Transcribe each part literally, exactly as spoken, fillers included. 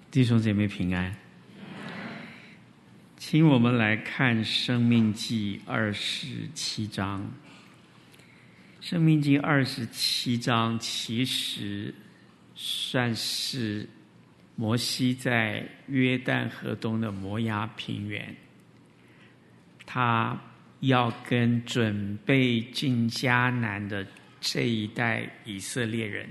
弟兄姐妹平安，请我们来看《申命记》二十七章。《申命记》二十七章其实算是摩西在约旦河东的摩押平原，他要跟准备进迦南的这一代以色列人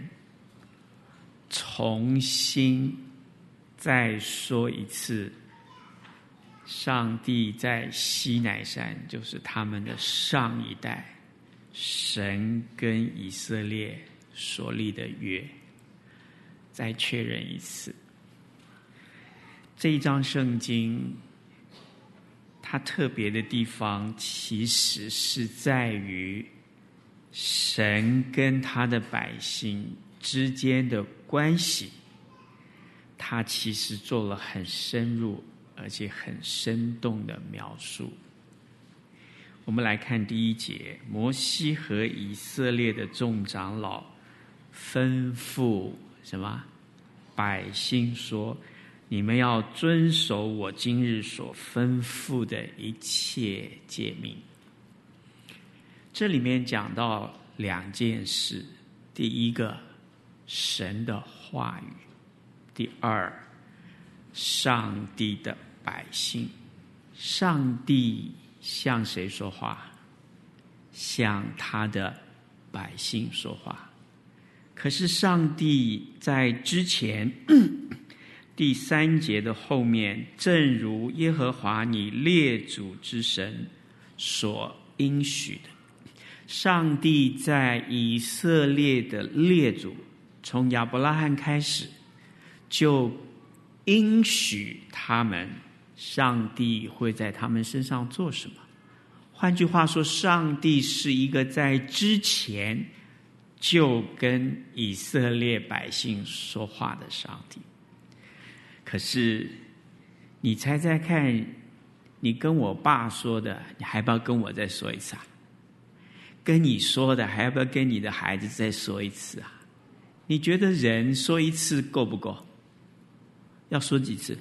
重新再说一次，上帝在西乃山，就是他们的上一代，神跟以色列所立的约，再确认一次。这一章圣经它特别的地方其实是在于神跟他的百姓之间的关系，他其实做了很深入而且很生动的描述。我们来看第一节，摩西和以色列的众长老吩咐什么？百姓说，你们要遵守我今日所吩咐的一切诫命。这里面讲到两件事，第一个，神的话语；第二，上帝的百姓。上帝向谁说话？向他的百姓说话。可是上帝在之前第三节的后面，正如耶和华你列祖之神所应许的，上帝在以色列的列祖，从亚伯拉罕开始，就应许他们，上帝会在他们身上做什么。换句话说，上帝是一个在之前就跟以色列百姓说话的上帝。可是你猜猜看，你跟我爸说的，你还要不要跟我再说一次啊？跟你说的还要不要跟你的孩子再说一次啊？你觉得人说一次够不够？要说几次？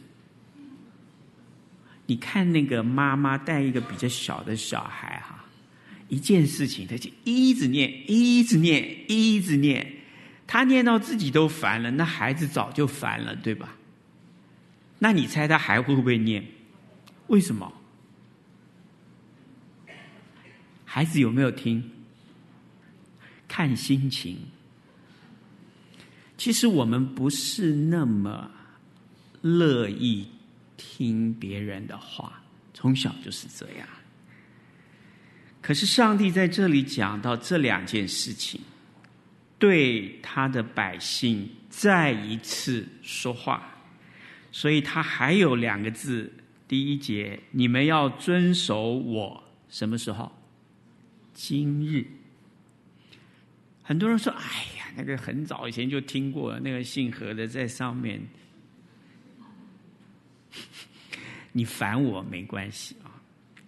你看那个妈妈带一个比较小的小孩哈，一件事情他就一直念一直念一直念，他念到自己都烦了，那孩子早就烦了，对吧？那你猜他还会不会念？为什么？孩子有没有听？看心情。其实我们不是那么乐意听别人的话，从小就是这样。可是上帝在这里讲到这两件事情，对他的百姓再一次说话，所以他还有两个字，第一节，你们要遵守我，什么时候？今日。很多人说，哎呀，那个很早以前就听过了，那个姓何的在上面，你烦我没关系啊。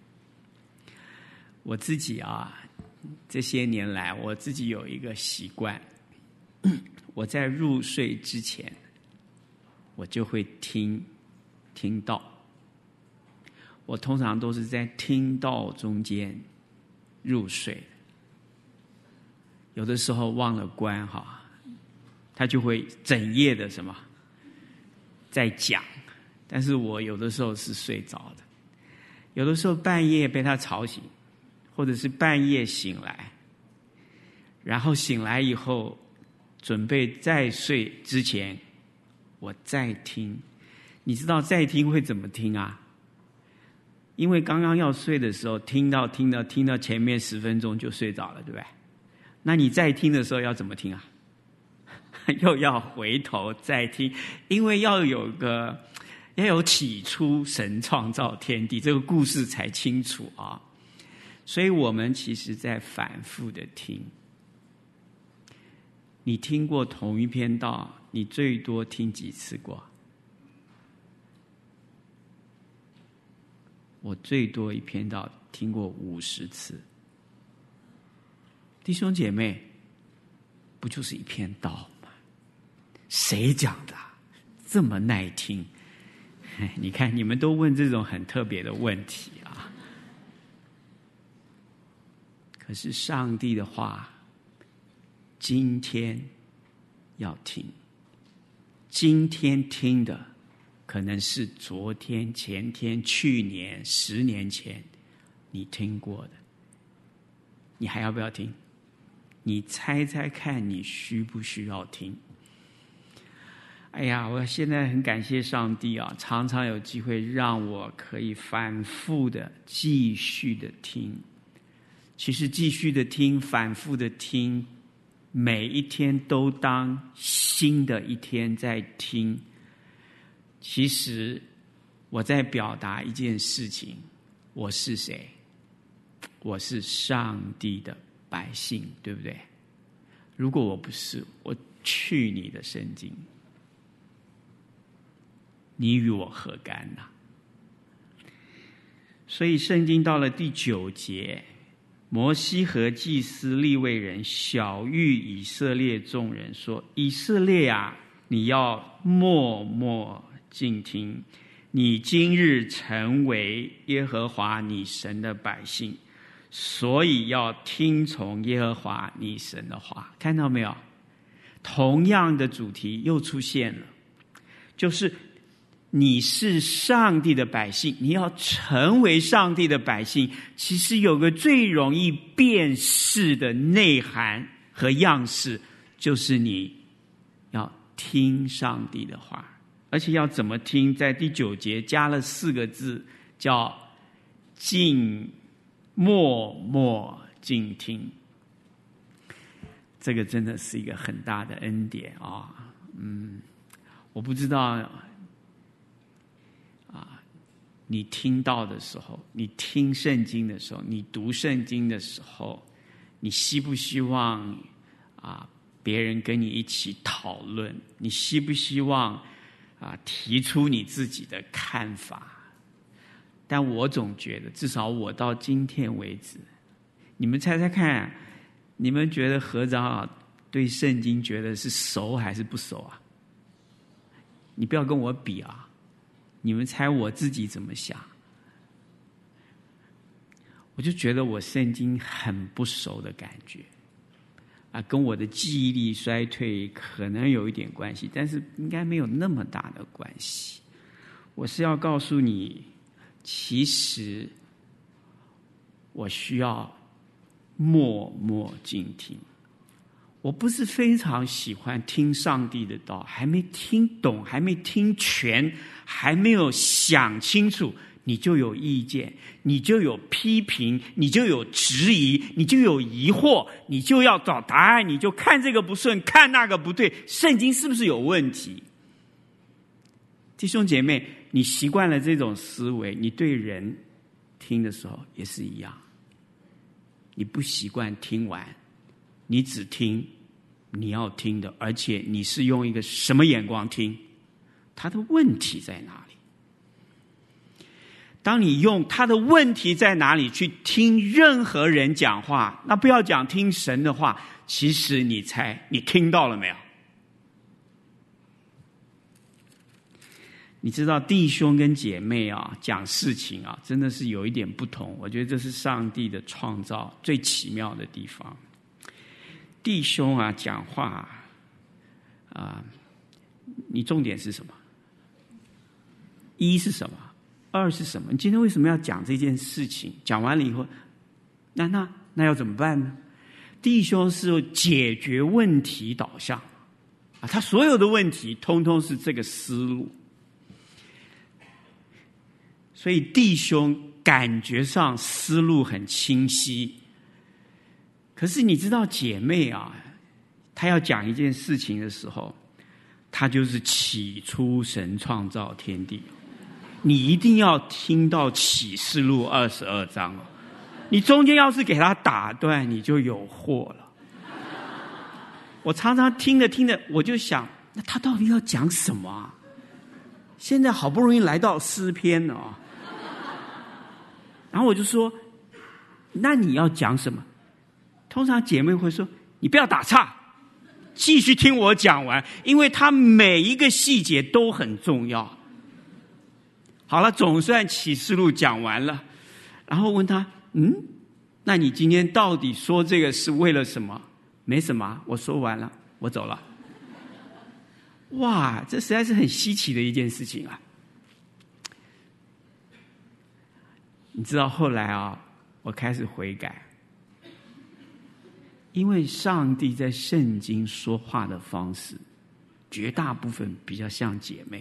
我自己啊，这些年来我自己有一个习惯，我在入睡之前我就会听听道。我通常都是在听道中间入睡，有的时候忘了关哈，他就会整夜的什么在讲，但是我有的时候是睡着的，有的时候半夜被他吵醒，或者是半夜醒来，然后醒来以后准备再睡之前我再听。你知道再听会怎么听啊？因为刚刚要睡的时候听到听到听到前面十分钟就睡着了，对不对？那你再听的时候要怎么听啊？又要回头再听，因为要有个要有起初神创造天地这个故事才清楚啊。所以我们其实在反复的听。你听过同一篇道，你最多听几次过？我最多一篇道听过五十次。弟兄姐妹，不就是一篇道吗？谁讲的？ 这么耐听？你看，你们都问这种很特别的问题啊。可是上帝的话，今天要听，今天听的可能是昨天、前天、去年、十年前你听过的，你还要不要听？你猜猜看，你需不需要听？哎呀，我现在很感谢上帝啊，常常有机会让我可以反复的、继续的听。其实继续的听，反复的听，每一天都当新的一天在听。其实我在表达一件事情，我是谁？我是上帝的百姓，对不对？如果我不是，我去你的圣经，你与我何干呢？所以圣经到了第九节，摩西和祭司利未人晓谕以色列众人说：以色列啊，你要默默静听，你今日成为耶和华你神的百姓，所以要听从耶和华你神的话。看到没有？同样的主题又出现了，就是你是上帝的百姓，你要成为上帝的百姓。其实有个最容易辨识的内涵和样式，就是你要听上帝的话，而且要怎么听？在第九节加了四个字，叫静，默默静听。这个真的是一个很大的恩典啊！嗯，我不知道啊，你听到的时候，你听圣经的时候，你读圣经的时候，你希不希望啊别人跟你一起讨论？你希不希望啊提出你自己的看法？但我总觉得，至少我到今天为止，你们猜猜看，你们觉得何长老对圣经觉得是熟还是不熟啊？你不要跟我比啊！你们猜我自己怎么想？我就觉得我圣经很不熟的感觉啊，跟我的记忆力衰退可能有一点关系，但是应该没有那么大的关系。我是要告诉你，其实我需要默默静听。我不是非常喜欢听上帝的道，还没听懂，还没听全，还没有想清楚，你就有意见，你就有批评，你就有质疑，你就有疑惑，你就要找答案，你就看这个不顺，看那个不对，圣经是不是有问题？弟兄姐妹，你习惯了这种思维，你对人听的时候也是一样。你不习惯听完，你只听你要听的，而且你是用一个什么眼光听？他的问题在哪里？当你用他的问题在哪里去听任何人讲话，那不要讲听神的话，其实你猜你听到了没有？你知道弟兄跟姐妹啊讲事情啊，真的是有一点不同。我觉得这是上帝的创造最奇妙的地方。弟兄啊讲话啊，你重点是什么？一是什么？二是什么？你今天为什么要讲这件事情？讲完了以后，那那那要怎么办呢？弟兄是解决问题导向啊，他所有的问题通通是这个思路。所以弟兄感觉上思路很清晰，可是你知道姐妹啊，她要讲一件事情的时候，她就是起初神创造天地。你一定要听到启示录二十二章哦，你中间要是给她打断，你就有祸了。我常常听着听着，我就想，那他到底要讲什么啊？现在好不容易来到诗篇了啊。然后我就说，那你要讲什么？通常姐妹会说，你不要打岔， 继续听我讲完，因为他每一个细节都很重要。好了，总算启示录讲完了，然后问他，嗯，那你今天到底说这个是为了什么？没什么，我说完了，我走了。哇，这实在是很稀奇的一件事情啊！你知道后来啊，我开始悔改，因为上帝在圣经说话的方式，绝大部分比较像姐妹。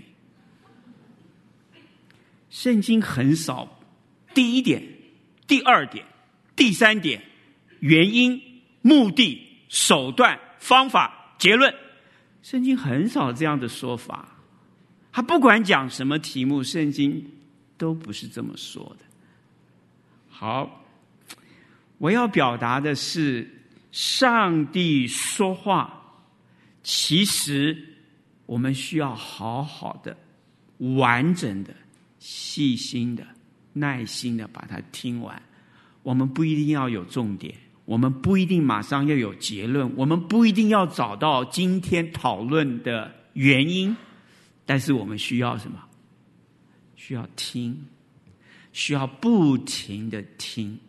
圣经很少第一点、第二点、第三点、原因、目的、手段、方法、结论，圣经很少这样的说法。他不管讲什么题目，圣经都不是这么说的。好，我要表达的是，上帝说话，其实我们需要好好的、完整的、细心的、耐心的把它听完。我们不一定要有重点，我们不一定马上要有结论，我们不一定要找到今天讨论的原因，但是我们需要什么？需要听，需要不停的听。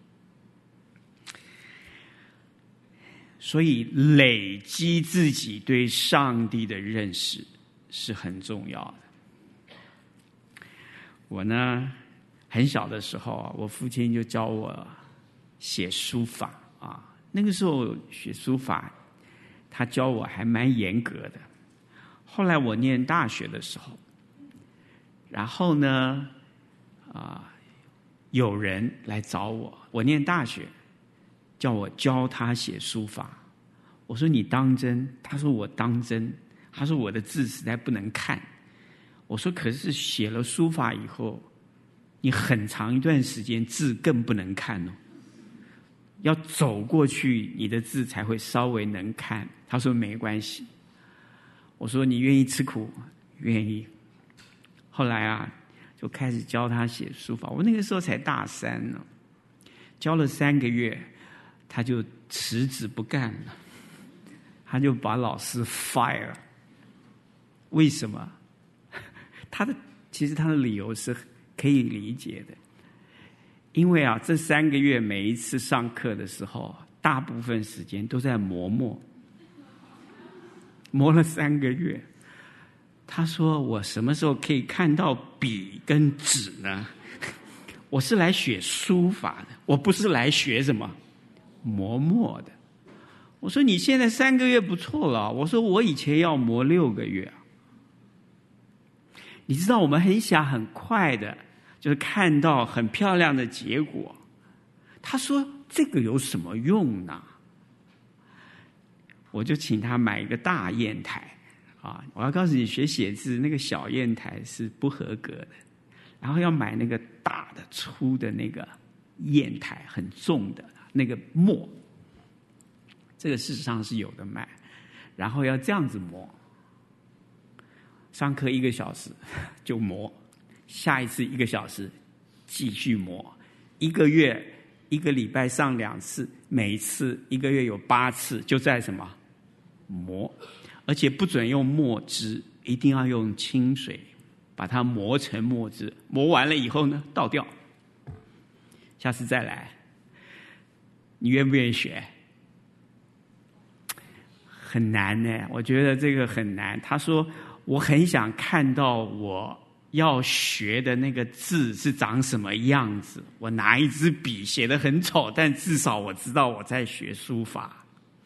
所以累积自己对上帝的认识是很重要的。我呢，很小的时候，我父亲就教我写书法啊。那个时候学书法，他教我还蛮严格的。后来我念大学的时候，然后呢，啊，有人来找我，我念大学，叫我教他写书法。我说你当真？他说我当真。他说我的字实在不能看。我说可是写了书法以后，你很长一段时间字更不能看哦，要走过去你的字才会稍微能看。他说没关系。我说你愿意吃苦？愿意。后来啊，就开始教他写书法。我那个时候才大三呢，教了三个月，他就辞职不干了，他就把老师 fire。为什么？他的其实他的理由是可以理解的，因为啊，这三个月每一次上课的时候，大部分时间都在磨墨，磨了三个月。他说：“我什么时候可以看到笔跟纸呢？我是来学书法的，我不是来学什么磨墨的。”我说：“你现在三个月不错了。”我说：“我以前要磨六个月啊。”你知道我们很想很快的，就是看到很漂亮的结果。他说：“这个有什么用呢？”我就请他买一个大砚台啊！我要告诉你，学写字那个小砚台是不合格的，然后要买那个大的粗的那个砚台，很重的那个墨，这个事实上是有的卖。然后要这样子磨。上课一个小时就磨，下一次一个小时继续磨，一个月一个礼拜上两次，每一次一个月有八次，就在什么磨，而且不准用墨汁，一定要用清水把它磨成墨汁。磨完了以后呢，倒掉，下次再来。你愿不愿意学？很难呢，我觉得这个很难。他说我很想看到我要学的那个字是长什么样子。我拿一支笔写得很丑，但至少我知道我在学书法。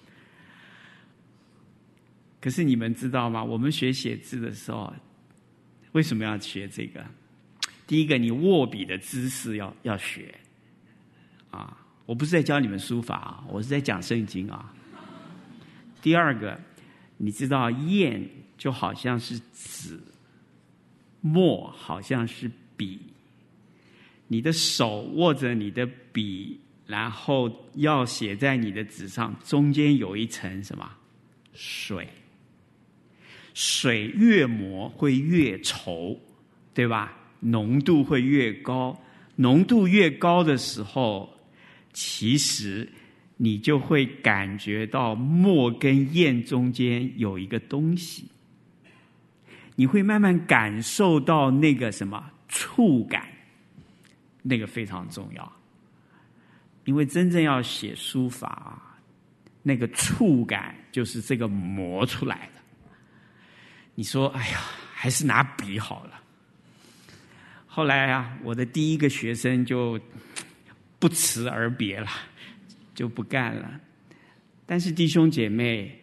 可是你们知道吗？我们学写字的时候，为什么要学这个？第一个，你握笔的姿势要要学啊！我不是在教你们书法啊，我是在讲圣经啊。第二个，你知道砚就好像是纸，墨好像是笔。你的手握着你的笔，然后要写在你的纸上，中间有一层什么？水。水越磨会越稠，对吧？浓度会越高，浓度越高的时候，其实你就会感觉到墨跟砚中间有一个东西，你会慢慢感受到那个什么触感，那个非常重要。因为真正要写书法，那个触感就是这个磨出来的。你说哎呀，还是拿笔好了。后来啊，我的第一个学生就不辞而别了，就不干了。但是弟兄姐妹，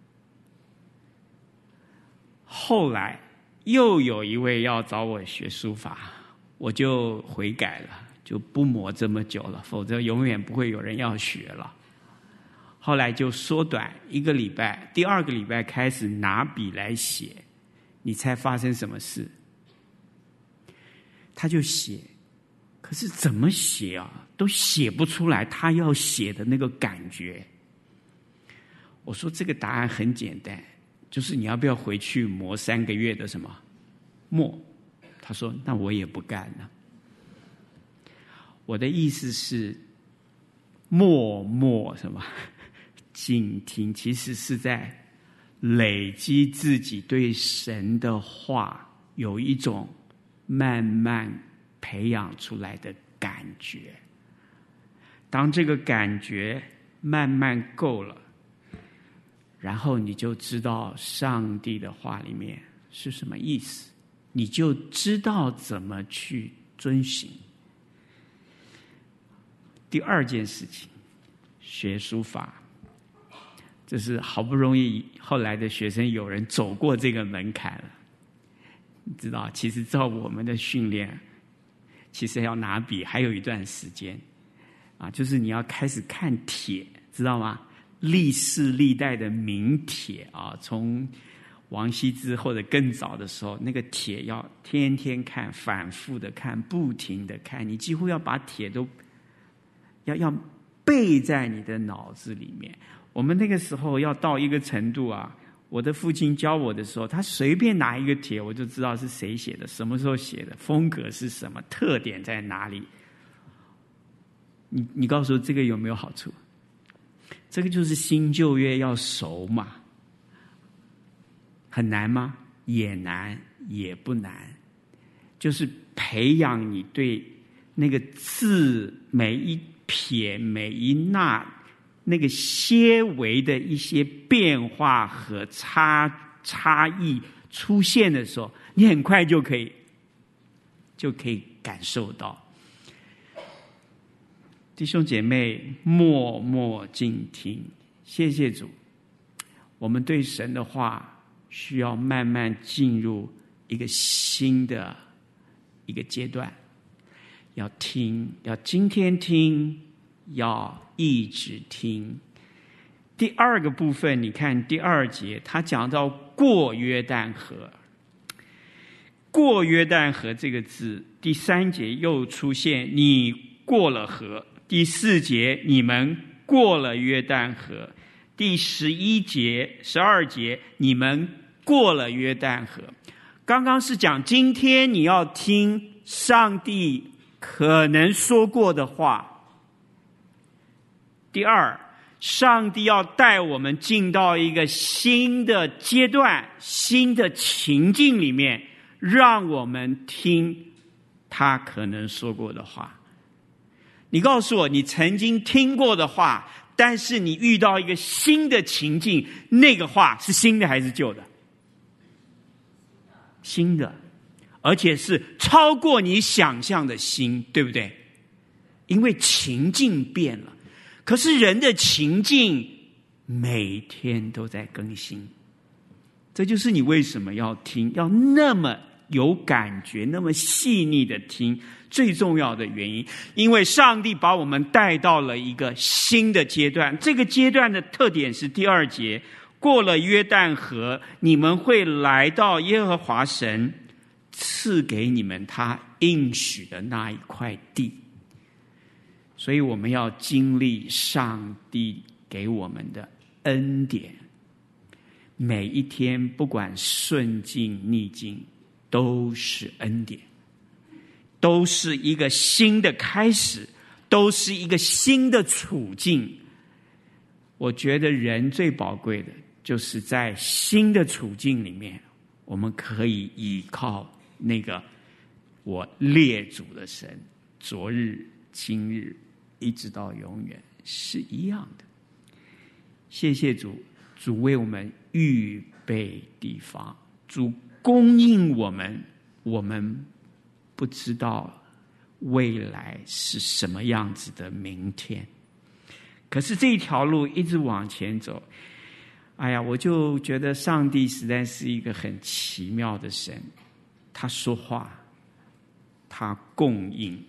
后来又有一位要找我学书法，我就悔改了，就不磨这么久了，否则永远不会有人要学了。后来就缩短一个礼拜，第二个礼拜开始拿笔来写，你猜发生什么事？他就写，可是怎么写啊，都写不出来他要写的那个感觉。我说这个答案很简单，就是你要不要回去磨三个月的什么墨？他说那我也不干了。我的意思是默默什么静听，其实是在累积自己对神的话有一种慢慢培养出来的感觉。当这个感觉慢慢够了，然后你就知道上帝的话里面是什么意思，你就知道怎么去遵行。第二件事情，学书法，这是好不容易后来的学生有人走过这个门槛了。你知道，其实照我们的训练，其实要拿笔还有一段时间啊，就是你要开始看帖，知道吗？历世历代的名帖啊，从王羲之或者更早的时候，那个帖要天天看，反复的看，不停的看，你几乎要把帖都要要背在你的脑子里面。我们那个时候要到一个程度啊，我的父亲教我的时候，他随便拿一个帖，我就知道是谁写的，什么时候写的，风格是什么，特点在哪里。你你告诉我这个有没有好处？这个就是新旧约要熟嘛。很难吗？也难，也不难。就是培养你对那个字每一撇每一捺那个些微的一些变化和差差异出现的时候，你很快就可以就可以感受到。弟兄姐妹，默默静听，谢谢主。我们对神的话需要慢慢进入一个新的一个阶段，要听，要今天听，要一直听。第二个部分，你看第二节，他讲到过约旦河。过约旦河这个字，第三节又出现你过了河，第四节你们过了约旦河，第十一节、十二节你们过了约旦河。刚刚是讲今天你要听上帝可能说过的话。第二，上帝要带我们进到一个新的阶段、新的情境里面，让我们听他可能说过的话。你告诉我，你曾经听过的话，但是你遇到一个新的情境，那个话是新的还是旧的？新的，而且是超过你想象的新，对不对？因为情境变了。可是人的情境每天都在更新，这就是你为什么要听，要那么有感觉，那么细腻的听，最重要的原因。因为上帝把我们带到了一个新的阶段，这个阶段的特点是第二节，过了约旦河，你们会来到耶和华神赐给你们他应许的那一块地。所以我们要经历上帝给我们的恩典，每一天不管顺境逆境都是恩典，都是一个新的开始，都是一个新的处境。 我觉得人最宝贵的就是在新的处境里面，我们可以依靠那个我列祖的神，昨日今日一直到永远是一样的。谢谢主，主为我们预备地方，主供应我们，我们不知道未来是什么样子的明天，可是这一条路一直往前走，哎呀，我就觉得上帝实在是一个很奇妙的神，他说话，他供应。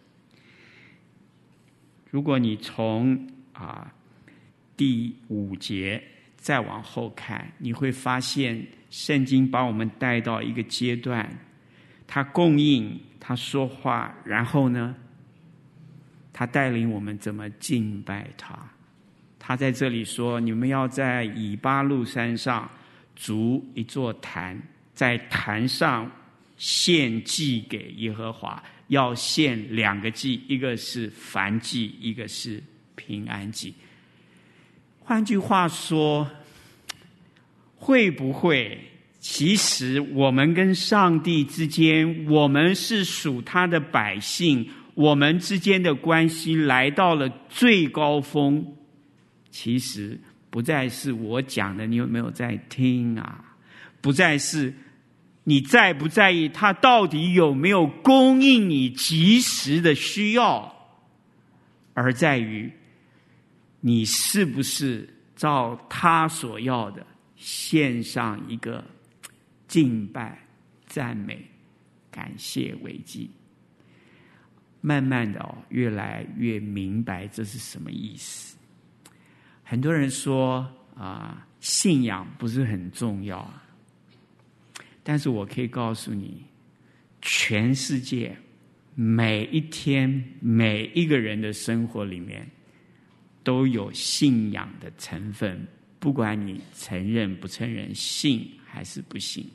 如果你从啊第五节再往后看，你会发现圣经把我们带到一个阶段，他供应，他说话，然后呢，他带领我们怎么敬拜他。他在这里说，你们要在以巴路山上筑一座坛，在坛上献祭给耶和华，要献两个祭，一个是燔祭，一个是平安祭。换句话说，会不会其实我们跟上帝之间，我们是属他的百姓，我们之间的关系来到了最高峰，其实不再是我讲的你有没有在听啊，不再是你在不在意他到底有没有供应你及时的需要，而在于你是不是照他所要的献上一个敬拜、赞美、感谢为祭。慢慢的哦，越来越明白这是什么意思。很多人说啊、呃，信仰不是很重要，但是我可以告诉你，全世界每一天每一个人的生活里面都有信仰的成分，不管你承认不承认，信还是不信。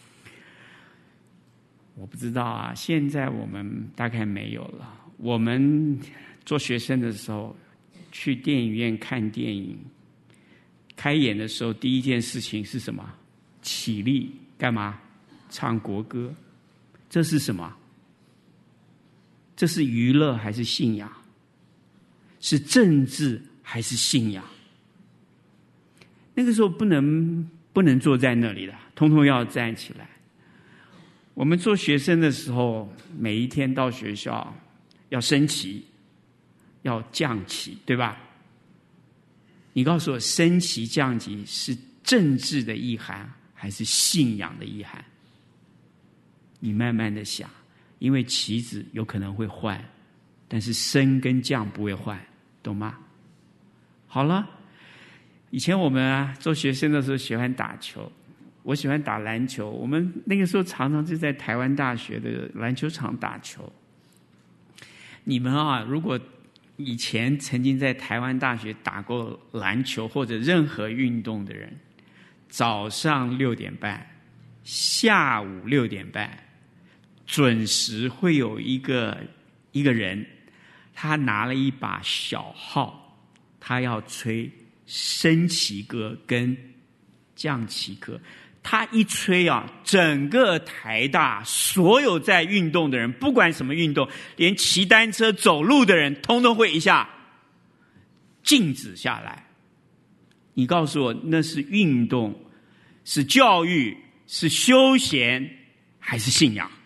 我不知道啊，现在我们大概没有了。我们做学生的时候去电影院看电影，开演的时候第一件事情是什么？起立干嘛？唱国歌。这是什么？这是娱乐还是信仰？是政治还是信仰？那个时候不能不能坐在那里的，通通要站起来。我们做学生的时候，每一天到学校要升旗，要降旗，对吧？你告诉我，升旗降旗是政治的意涵还是信仰的意涵？你慢慢的想，因为旗子有可能会换，但是升跟降不会换，懂吗？好了，以前我们啊做学生的时候喜欢打球，我喜欢打篮球，我们那个时候常常就在台湾大学的篮球场打球。你们啊，如果以前曾经在台湾大学打过篮球或者任何运动的人，早上六点半，下午六点半，准时会有一个一个人，他拿了一把小号，他要吹升旗歌跟降旗歌。他一吹啊，整个台大所有在运动的人，不管什么运动，连骑单车走路的人通通会一下静止下来。你告诉我，那是运动，是教育，是休闲，还是信仰？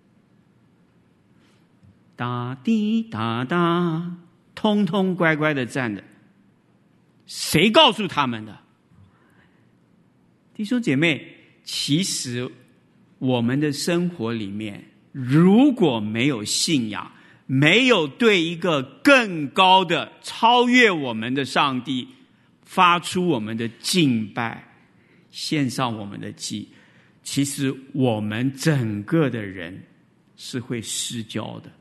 哒滴哒哒，通通乖乖的站着。谁告诉他们的？弟兄姐妹，其实我们的生活里面，如果没有信仰，没有对一个更高的、超越我们的上帝发出我们的敬拜，献上我们的祭，其实我们整个的人是会失焦的。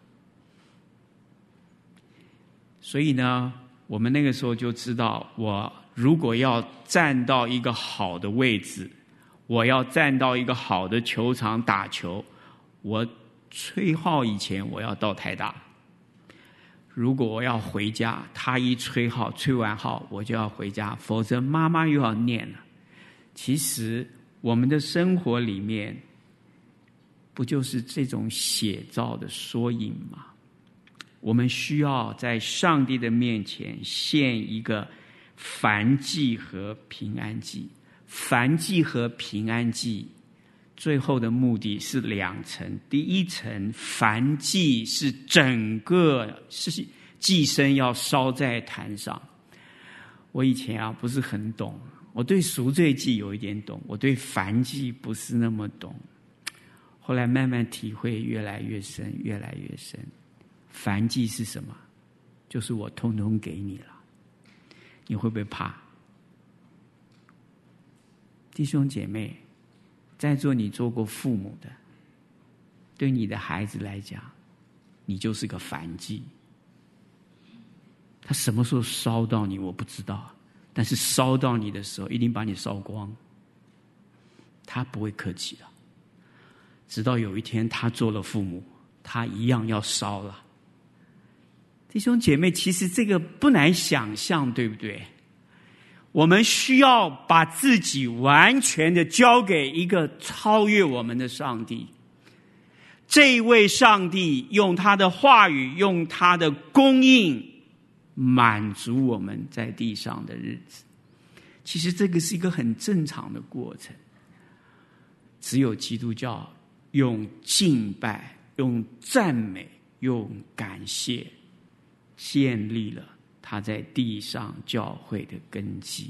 所以呢，我们那个时候就知道，我如果要站到一个好的位置，我要站到一个好的球场打球，我吹号以前我要到台大。 如果我要回家，他一吹号，吹完号我就要回家，否则妈妈又要念了。其实我们的生活里面，不就是这种写照的缩影吗？我们需要在上帝的面前献一个燔祭和平安祭。燔祭和平安祭最后的目的是两层。第一层，燔祭是整个是祭牲要烧在坛上。我以前啊不是很懂，我对赎罪祭有一点懂，我对燔祭不是那么懂。后来慢慢体会越来越深，越来越深。燔祭是什么？就是我通通给你了，你会不会怕？弟兄姐妹，在座你做过父母的，对你的孩子来讲，你就是个燔祭。他什么时候烧到你我不知道，但是烧到你的时候一定把你烧光，他不会客气的。直到有一天他做了父母，他一样要烧了。弟兄姐妹，其实这个不难想象，对不对？我们需要把自己完全的交给一个超越我们的上帝。这位上帝用他的话语，用他的供应，满足我们在地上的日子。其实这个是一个很正常的过程。只有基督教用敬拜、用赞美、用感谢，建立了他在地上教会的根基。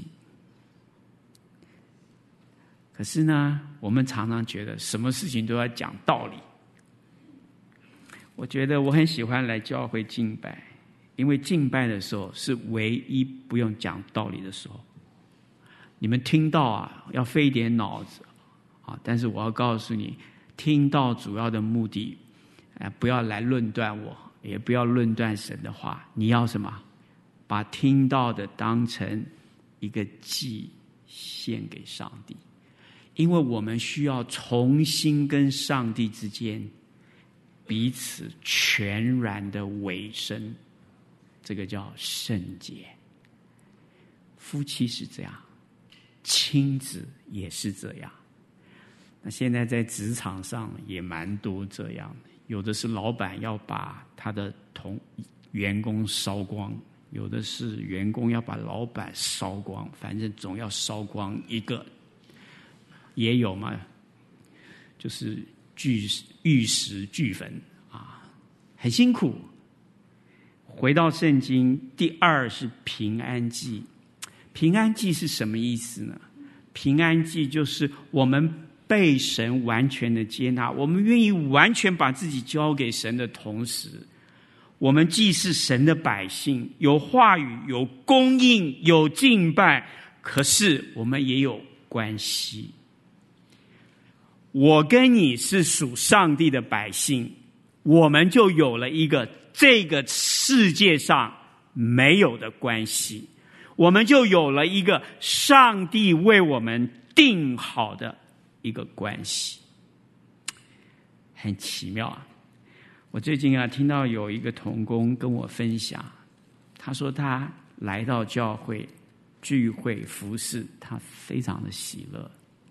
可是呢，我们常常觉得什么事情都要讲道理。我觉得我很喜欢来教会敬拜，因为敬拜的时候是唯一不用讲道理的时候。你们听到啊，要费一点脑子啊，但是我要告诉你，听到主要的目的，呃，不要来论断我，也不要论断神的话。你要什么？把听到的当成一个祭献给上帝，因为我们需要重新跟上帝之间彼此全然的委身，这个叫圣洁。夫妻是这样，亲子也是这样。那现在在职场上也蛮多这样的，有的是老板要把他的同员工烧光，有的是员工要把老板烧光，反正总要烧光一个。也有嘛，就是玉玉石俱焚啊，很辛苦。回到圣经，第二是平安祭。平安祭是什么意思呢？平安祭就是我们被神完全的接纳，我们愿意完全把自己交给神的同时，我们既是神的百姓，有话语，有供应，有敬拜，可是我们也有关系。我跟你是属上帝的百姓，我们就有了一个这个世界上没有的关系，我们就有了一个上帝为我们定好的一个关系。很奇妙啊！我最近啊听到有一个同工跟我分享，他说他来到教会聚会服事，他非常的喜乐。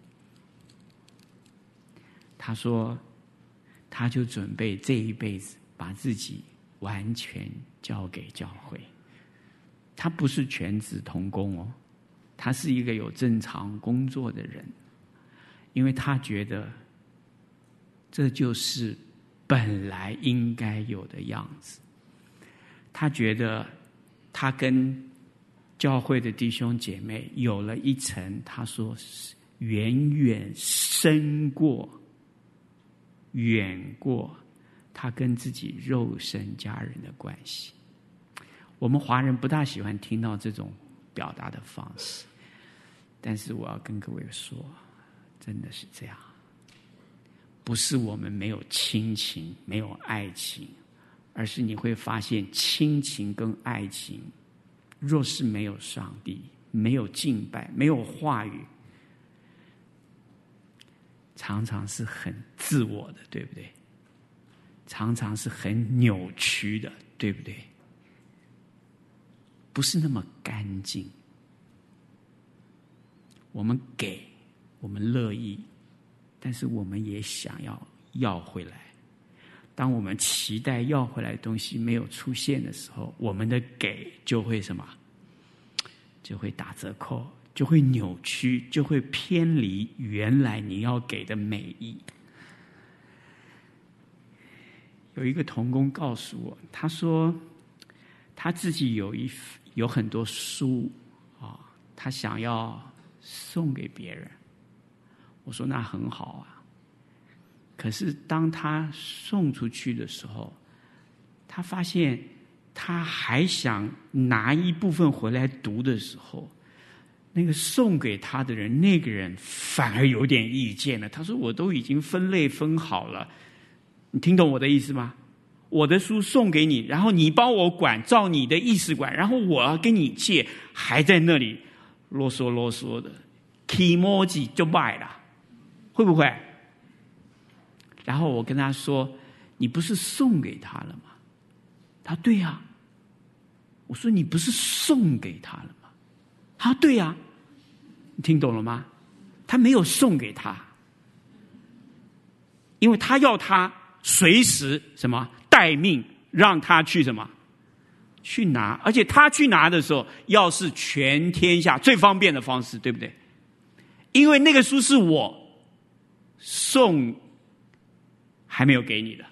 他说他就准备这一辈子把自己完全交给教会。他不是全职同工哦，他是一个有正常工作的人，因为他觉得这就是本来应该有的样子。他觉得他跟教会的弟兄姐妹有了一层，他说远远深过远过他跟自己肉身家人的关系。我们华人不大喜欢听到这种表达的方式，但是我要跟各位说，真的是这样。不是我们没有亲情，没有爱情，而是你会发现亲情跟爱情，若是没有上帝，没有敬拜，没有话语，常常是很自我的，对不对？常常是很扭曲的，对不对？ 不是那么干净。我们给，我们乐意，但是我们也想要要回来。当我们期待要回来的东西没有出现的时候，我们的给就会什么？就会打折扣，就会扭曲，就会偏离原来你要给的美意。有一个同工告诉我，他说他自己有一有很多书啊，他想要送给别人。我说那很好啊，可是当他送出去的时候，他发现他还想拿一部分回来读的时候，那个送给他的人，那个人反而有点意见了。他说我都已经分类分好了，你听懂我的意思吗？我的书送给你，然后你帮我管，照你的意思管，然后我要跟你借，还在那里啰嗦啰嗦的 ，kimoji 就卖了，会不会？然后我跟他说：“你不是送给他了吗？”他说：“对呀。”我说：“你不是送给他了吗？”他说：“对呀。”你听懂了吗？他没有送给他，因为他要他随时什么待命，让他去什么去拿，而且他去拿的时候，要是全天下最方便的方式，对不对？因为那个书是我送还没有给你的。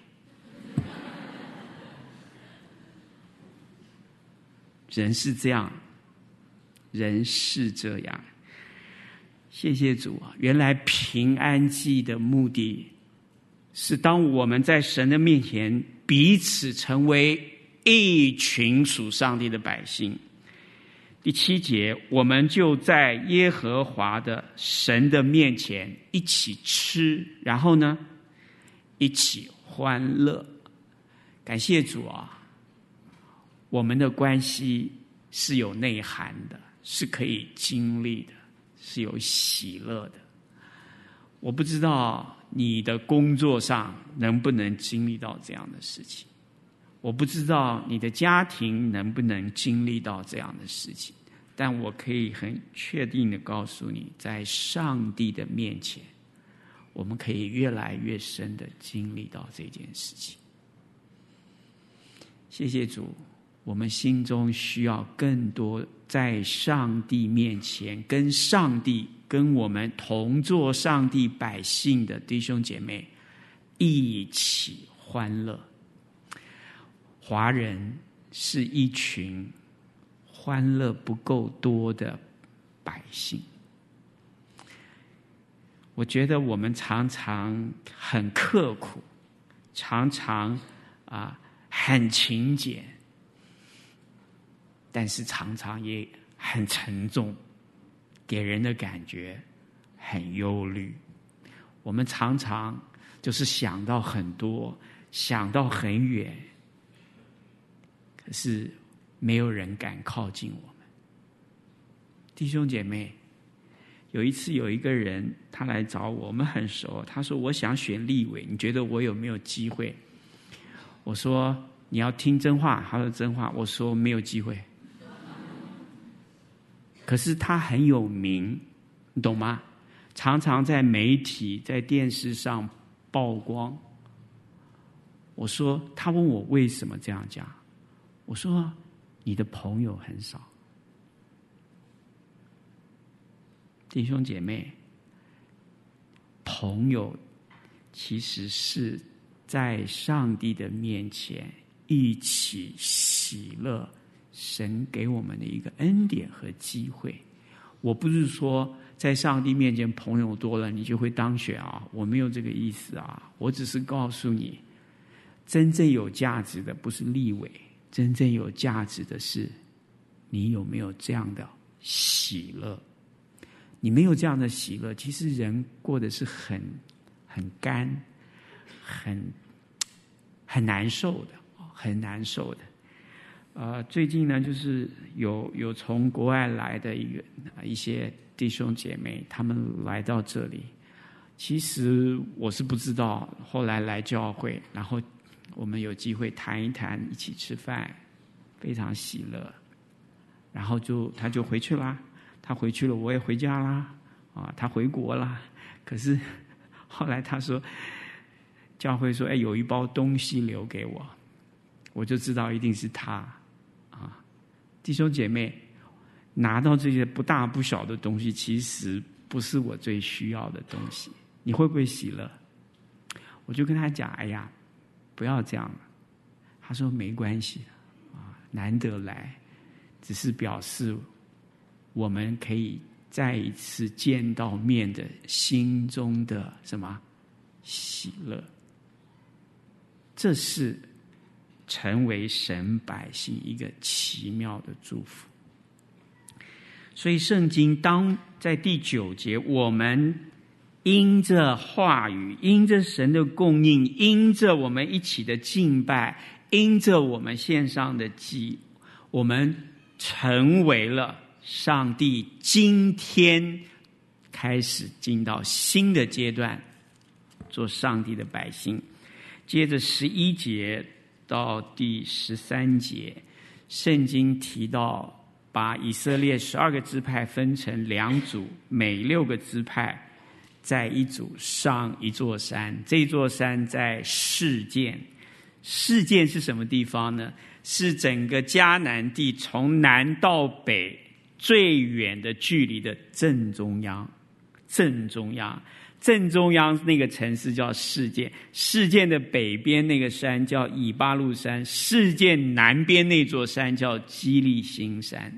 人是这样，人是这样。谢谢主啊！原来平安祭的目的是当我们在神的面前彼此成为一群属上帝的百姓。第七节，我们就在耶和华的神的面前一起吃，然后呢，一起欢乐。感谢主啊！我们的关系是有内涵的，是可以经历的，是有喜乐的。我不知道你的工作上能不能经历到这样的事情，我不知道你的家庭能不能经历到这样的事情，但我可以很确定的告诉你，在上帝的面前，我们可以越来越深的经历到这件事情。谢谢主，我们心中需要更多在上帝面前跟上帝跟我们同做上帝百姓的弟兄姐妹一起欢乐。华人是一群欢乐不够多的百姓。我觉得我们常常很刻苦，常常啊很勤俭，但是常常也很沉重，给人的感觉很忧虑。我们常常就是想到很多，想到很远，可是没有人敢靠近我们。弟兄姐妹，有一次有一个人他来找我，我们很熟，他说我想选立委，你觉得我有没有机会？我说你要听真话，他说真话，我说没有机会。可是他很有名，你懂吗？常常在媒体在电视上曝光。我说，他问我为什么这样讲，我说你的朋友很少。弟兄姐妹，朋友其实是在上帝的面前一起喜乐神给我们的一个恩典和机会。我不是说在上帝面前朋友多了你就会当选啊，我没有这个意思啊。我只是告诉你，真正有价值的不是立委，真正有价值的是你有没有这样的喜乐。你没有这样的喜乐，其实人过得是很很干，很很难受的，很难受的。呃，最近呢，就是有有从国外来的一个一些弟兄姐妹，他们来到这里。其实我是不知道，后来来教会，然后我们有机会谈一谈，一起吃饭，非常喜乐。 然后就他就回去啦，他回去了，我也回家啦，啊，他回国啦。可是后来他说，教会说，哎，有一包东西留给我，我就知道一定是他啊。弟兄姐妹，拿到这些不大不小的东西，其实不是我最需要的东西，你会不会喜乐？我就跟他讲，哎呀，不要这样了。他说没关系啊，难得来，只是表示我们可以再一次见到面的心中的什么喜乐。这是成为神百姓一个奇妙的祝福。所以圣经当在第九节，我们因着话语，因着神的供应，因着我们一起的敬拜，因着我们献上的祭，我们成为了上帝今天开始进到新的阶段，做上帝的百姓。接着十一节到第十三节，圣经提到把以色列十二个支派分成两组，每六个支派在一组上一座山，这座山在示剑。示剑是什么地方呢？是整个迦南地从南到北最远的距离的正中央。正中央正中央那个城市叫示剑，示剑的北边那个山叫以巴路山，示剑南边那座山叫基利心山。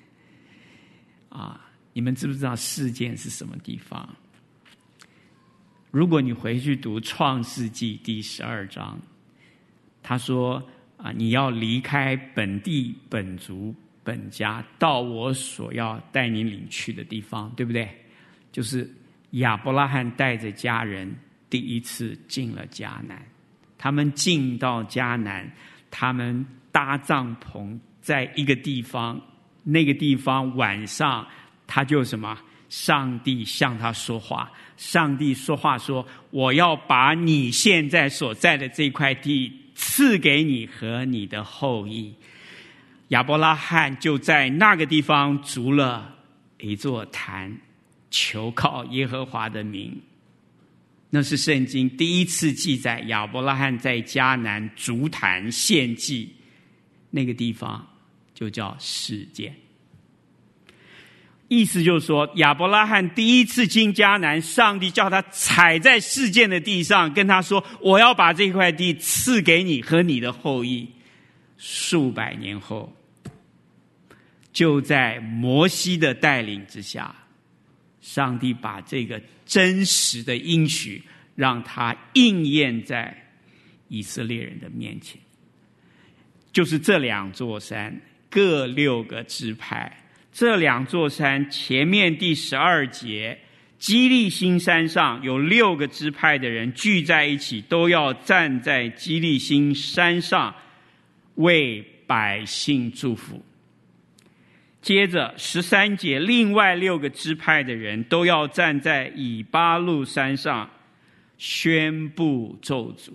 啊，你们知不知道示剑是什么地方？如果你回去读创世纪第十二章，他说啊，你要离开本地本族本家，到我所要带你领去的地方，对不对？就是亚伯拉罕带着家人第一次进了迦南，他们进到迦南，他们搭帐篷在一个地方，那个地方晚上他就什么？上帝向他说话，上帝说话说，我要把你现在所在的这块地赐给你和你的后裔。亚伯拉罕就在那个地方筑了一座坛，求靠耶和华的名。那是圣经第一次记载亚伯拉罕在迦南筑坛献祭，那个地方就叫示剑。意思就是说，亚伯拉罕第一次进迦南，上帝叫他踩在示剑的地上，跟他说，我要把这块地赐给你和你的后裔。数百年后，就在摩西的带领之下，上帝把这个真实的应许让他应验在以色列人的面前。就是这两座山，各六个支派。这两座山前面第十二节，基利心山上有六个支派的人聚在一起，都要站在基利心山上为百姓祝福。接着十三节，另外六个支派的人都要站在以巴路山上宣布咒诅。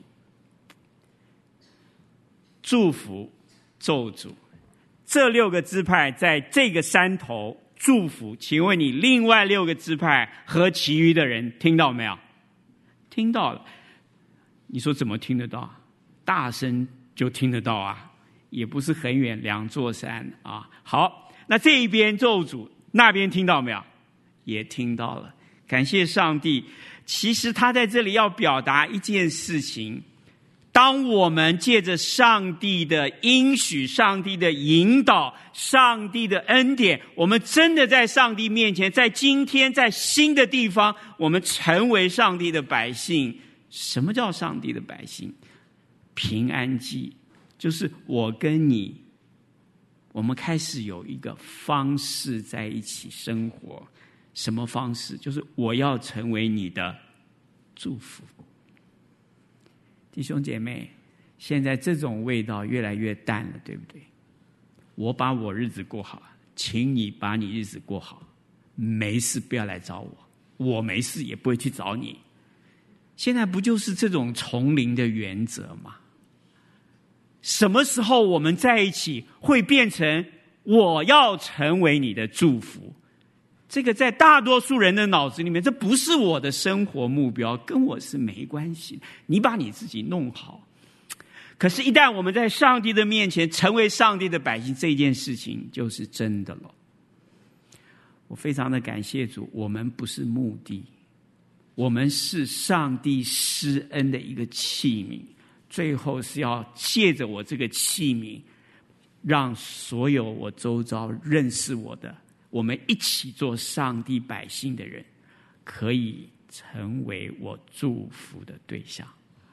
祝福咒诅，这六个支派在这个山头祝福，请问你另外六个支派和其余的人听到没有？听到了。你说怎么听得到？大声就听得到啊，也不是很远，两座山啊。好，那这一边咒诅，那边听到没有？也听到了。感谢上帝。其实他在这里要表达一件事情，当我们借着上帝的应许、上帝的引导、上帝的恩典，我们真的在上帝面前，在今天，在新的地方，我们成为上帝的百姓。什么叫上帝的百姓？平安记，就是我跟你，我们开始有一个方式在一起生活。什么方式？就是我要成为你的祝福。弟兄姐妹，现在这种味道越来越淡了，对不对？我把我日子过好，请你把你日子过好，没事不要来找我，我没事也不会去找你。现在不就是这种丛林的原则吗？什么时候我们在一起会变成我要成为你的祝福。这个在大多数人的脑子里面，这不是我的生活目标，跟我是没关系的，你把你自己弄好。可是一旦我们在上帝的面前成为上帝的百姓，这件事情就是真的了。我非常的感谢主，我们不是目的，我们是上帝施恩的一个器皿，最后是要借着我这个器皿，让所有我周遭认识我的，我们一起做上帝百姓的人，可以成为我祝福的对象。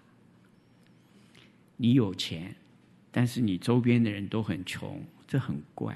你有钱，但是你周边的人都很穷，这很怪。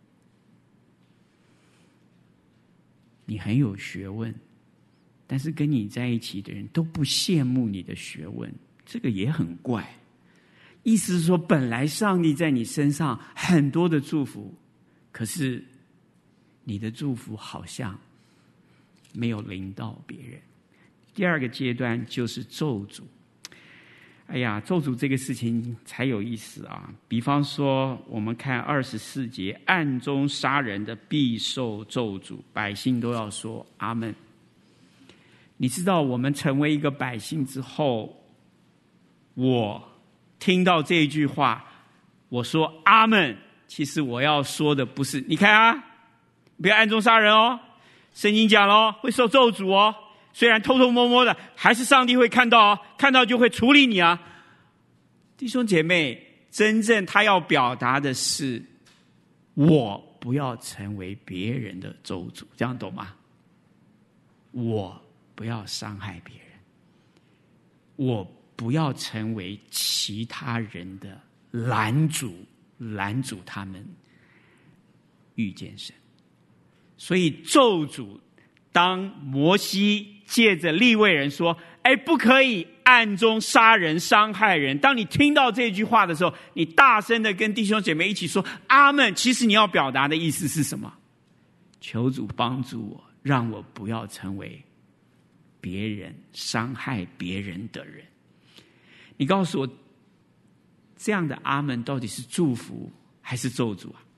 你很有学问，但是跟你在一起的人都不羡慕你的学问，这个也很怪。意思是说，本来上帝在你身上很多的祝福，可是你的祝福好像没有临到别人。第二个阶段就是咒诅。哎呀，咒诅这个事情才有意思啊！比方说，我们看二十四节，暗中杀人的必受咒诅，百姓都要说阿们。你知道，我们成为一个百姓之后，我听到这一句话，我说阿们，其实我要说的不是，你看啊，不要暗中杀人哦，圣经讲了会受咒诅哦。虽然偷偷摸摸的，还是上帝会看到哦，看到就会处理你啊。弟兄姐妹，真正他要表达的是，我不要成为别人的咒诅，这样懂吗？我不要伤害别人，我不要成为其他人的拦阻，拦阻他们遇见神。所以咒诅，当摩西借着利未人说，哎，不可以暗中杀人伤害人，当你听到这句话的时候，你大声的跟弟兄姐妹一起说阿们。其实你要表达的意思是什么？求主帮助我，让我不要成为别人伤害别人的人。你告诉我，这样的阿们到底是祝福还是咒诅啊？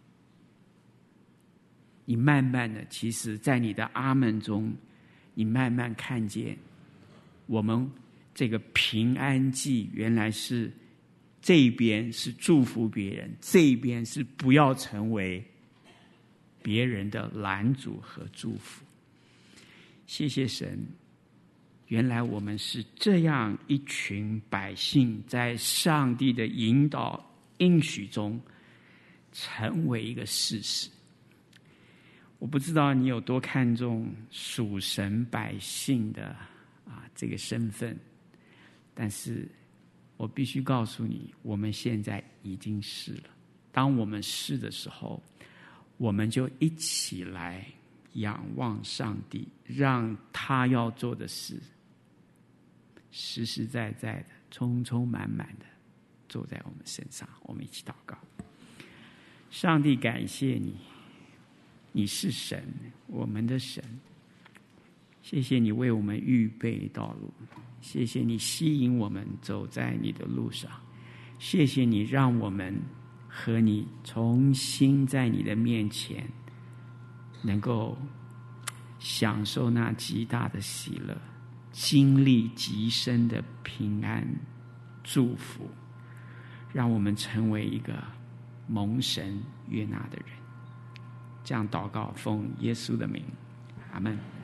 你慢慢的，其实在你的阿们中，你慢慢看见我们这个平安祭原来是这边是祝福别人，这边是不要成为别人的拦阻和祝福。谢谢神，原来我们是这样一群百姓，在上帝的引导应许中成为一个事实。我不知道你有多看重属神百姓的啊这个身份，但是我必须告诉你，我们现在已经是了。当我们是的时候，我们就一起来仰望上帝，让他要做的事实实在在的、充充满满的做在我们身上。我们一起祷告。上帝，感谢你，你是神，我们的神。谢谢你为我们预备道路，谢谢你吸引我们走在你的路上，谢谢你让我们和你重新在你的面前能够享受那极大的喜乐，经历极深的平安祝福，让我们成为一个蒙神悦纳的人。这样祷告，奉耶稣的名，阿们。